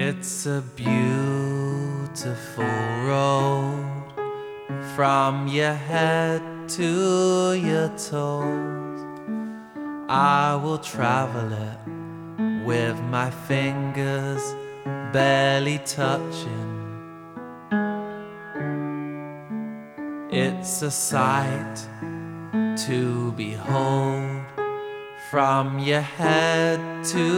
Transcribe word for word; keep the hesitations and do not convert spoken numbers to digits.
It's a beautiful road from your head to your toes. I will travel it with my fingers barely touching. It's a sight to behold from your head to